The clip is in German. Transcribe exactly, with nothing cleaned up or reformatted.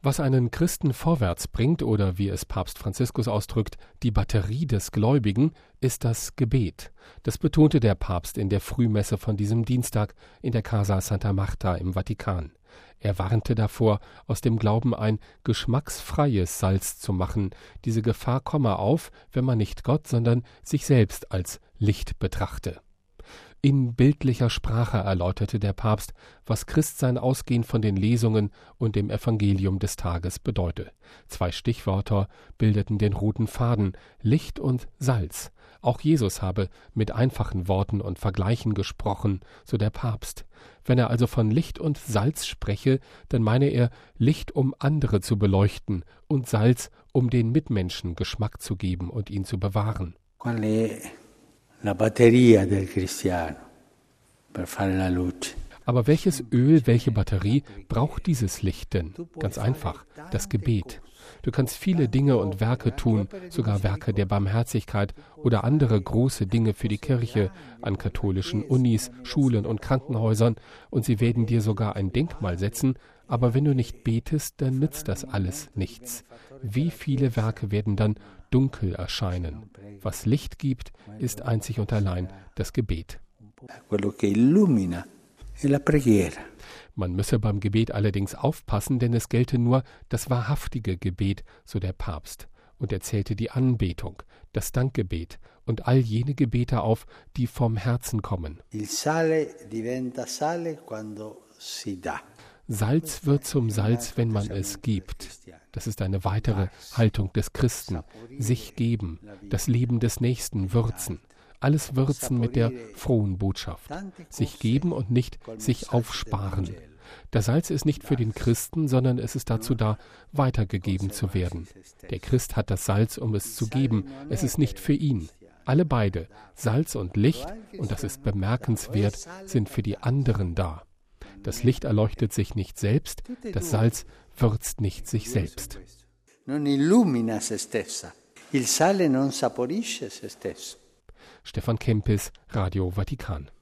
Was einen Christen vorwärts bringt oder wie es Papst Franziskus ausdrückt, die Batterie des Gläubigen, ist das Gebet. Das betonte der Papst in der Frühmesse von diesem Dienstag in der Casa Santa Marta im Vatikan. Er warnte davor, aus dem Glauben ein geschmacksfreies Salz zu machen. Diese Gefahr komme auf, wenn man nicht Gott, sondern sich selbst als Licht betrachte. In bildlicher Sprache erläuterte der Papst, was Christsein ausgehend von den Lesungen und dem Evangelium des Tages bedeute. Zwei Stichwörter bildeten den roten Faden: Licht und Salz. Auch Jesus habe mit einfachen Worten und Vergleichen gesprochen, so der Papst. Wenn er also von Licht und Salz spreche, dann meine er Licht, um andere zu beleuchten, und Salz, um den Mitmenschen Geschmack zu geben und ihn zu bewahren. La batteria del cristiano per fare la luce. Aber welches Öl, welche Batterie braucht dieses Licht denn? Ganz einfach, das Gebet. Du kannst viele Dinge und Werke tun, sogar Werke der Barmherzigkeit oder andere große Dinge für die Kirche, an katholischen Unis, Schulen und Krankenhäusern, und sie werden dir sogar ein Denkmal setzen, aber wenn du nicht betest, dann nützt das alles nichts. Wie viele Werke werden dann dunkel erscheinen? Was Licht gibt, ist einzig und allein das Gebet. Man müsse beim Gebet allerdings aufpassen, denn es gelte nur das wahrhaftige Gebet, so der Papst. Und er zählte die Anbetung, das Dankgebet und all jene Gebete auf, die vom Herzen kommen. Il sale diventa sale quando si dà. Salz wird zum Salz, wenn man es gibt. Das ist eine weitere Haltung des Christen. Sich geben, das Leben des Nächsten würzen. Alles würzen mit der frohen Botschaft. Sich geben und nicht sich aufsparen. Das Salz ist nicht für den Christen, sondern es ist dazu da, weitergegeben zu werden. Der Christ hat das Salz, um es zu geben. Es ist nicht für ihn. Alle beide, Salz und Licht, und das ist bemerkenswert, sind für die anderen da. Das Licht erleuchtet sich nicht selbst, das Salz würzt nicht sich selbst. Non illumina se stessa. Il sale non saporisce se stesso. Stefan Kempis, Radio Vatikan.